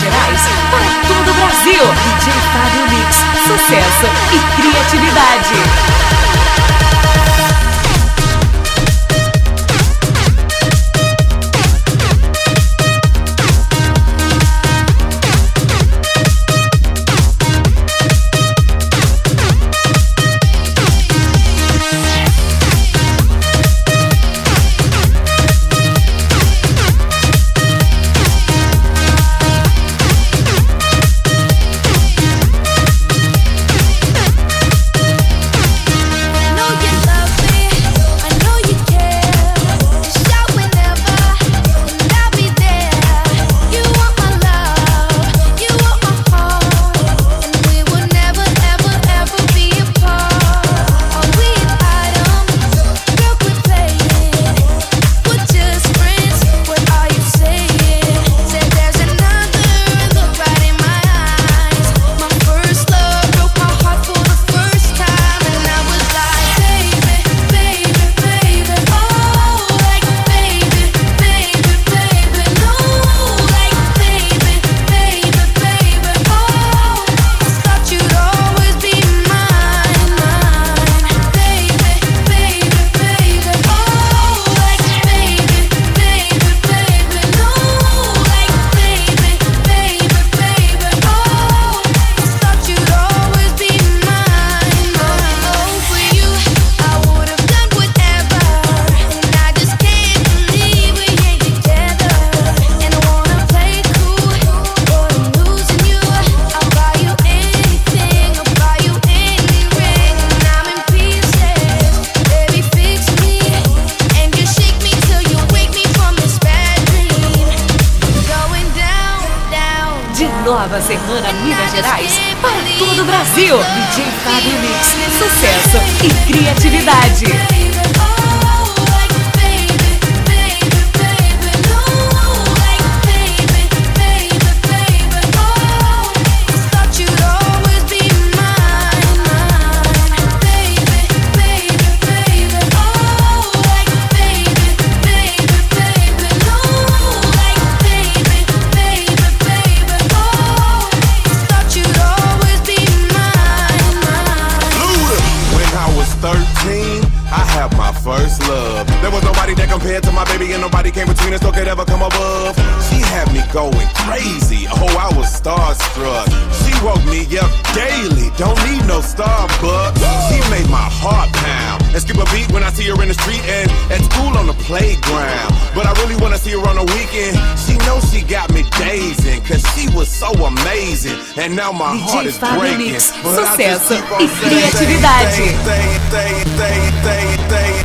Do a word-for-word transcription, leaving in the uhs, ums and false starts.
Gerais, para todo o Brasil. D J Fábio Mix, sucesso e criatividade. Nova Serrana, Minas Gerais, para todo o Brasil. D J Fábio Mix, sucesso e criatividade. First love. There was nobody that compared to my baby, and nobody came between us or could ever come above. She had me going crazy. Oh, I was starstruck. She woke me up daily. Don't need no Starbucks. She made my heart pound and skip a beat when I see her in the street and at school on the playground. But I really wanna see her on the weekend. She knows she got me dazing, cause she was so amazing. And now my heart is breaking. Sucesso e criatividade.